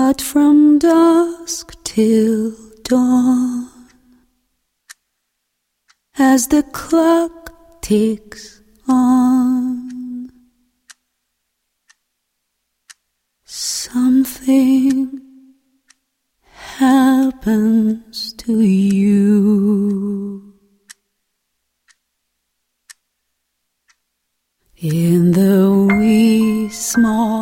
But from dusk till dawn, as the clock ticks on, something happens to you. In the wee small